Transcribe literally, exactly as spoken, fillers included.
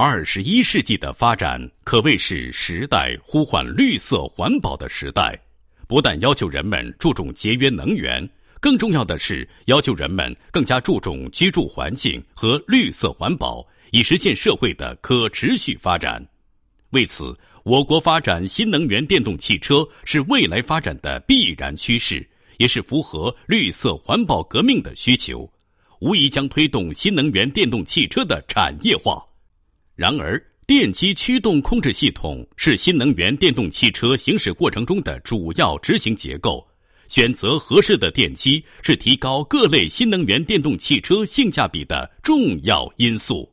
二十一世纪的发展可谓是时代呼唤绿色环保的时代，不但要求人们注重节约能源，更重要的是要求人们更加注重居住环境和绿色环保，以实现社会的可持续发展。为此，我国发展新能源电动汽车是未来发展的必然趋势，也是符合绿色环保革命的需求，无疑将推动新能源电动汽车的产业化。然而，电机驱动控制系统是新能源电动汽车行驶过程中的主要执行结构，选择合适的电机是提高各类新能源电动汽车性价比的重要因素。